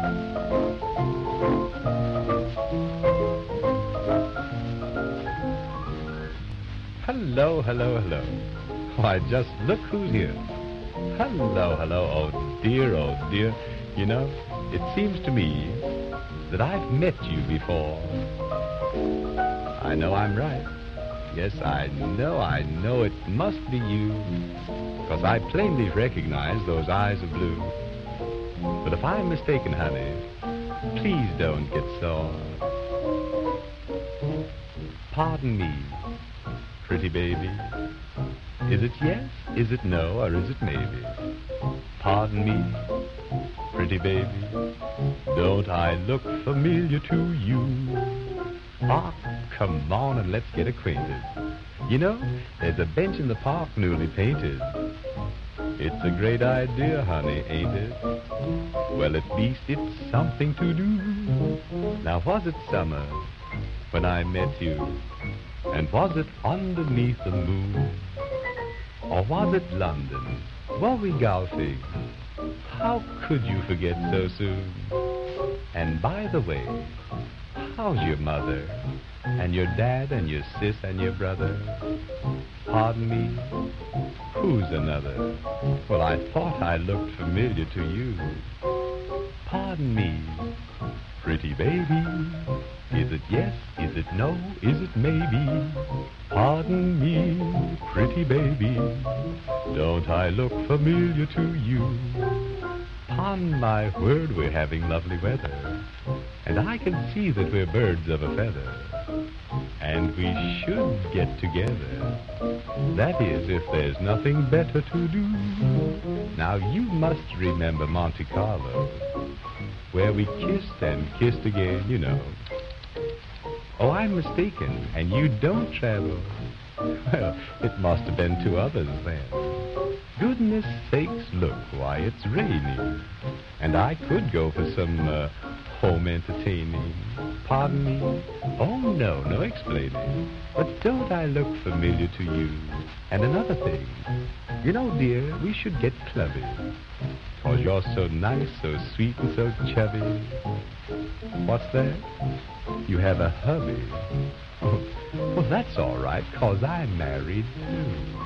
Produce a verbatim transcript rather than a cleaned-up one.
Hello, hello, hello. Why, just look who's here. Hello, hello. Oh, dear, oh, dear. You know, it seems to me that I've met you before. I know I'm right. Yes, I know, I know it must be you, because I plainly recognize those eyes of blue. But if I'm mistaken, honey, please don't get sore. Pardon me, pretty baby. Is it yes, is it no, or is it maybe? Pardon me, pretty baby. Don't I look familiar to you? Ah, come on and let's get acquainted. You know, there's a bench in the park newly painted. It's a great idea, honey, ain't it? Well, at least it's something to do. Now, was it summer when I met you? And was it underneath the moon? Or was it London? Were we golfing? How could you forget so soon? And by the way, how's your mother? And your dad and your sis and your brother? Pardon me, who's another? Well, I thought I looked familiar to you. Pardon me, pretty baby. Is it yes, is it no, is it maybe? Pardon me, pretty baby. Don't I look familiar to you? Upon my word, we're having lovely weather, and I can see that we're birds of a feather, and we should get together. That is, if there's nothing better to do. Now, you must remember Monte Carlo, where we kissed and kissed again, you know. Oh, I'm mistaken, and you don't travel. Well, it must have been two others then. Goodness sakes, look, why, it's raining. And I could go for some uh, home entertaining. Pardon me? Oh, no, no explaining. But don't I look familiar to you? And another thing, you know, dear, we should get clubby. 'Cause you're so nice, so sweet, and so chubby. What's that? You have a hubby. Oh, well, that's all right, 'cause I'm married, too.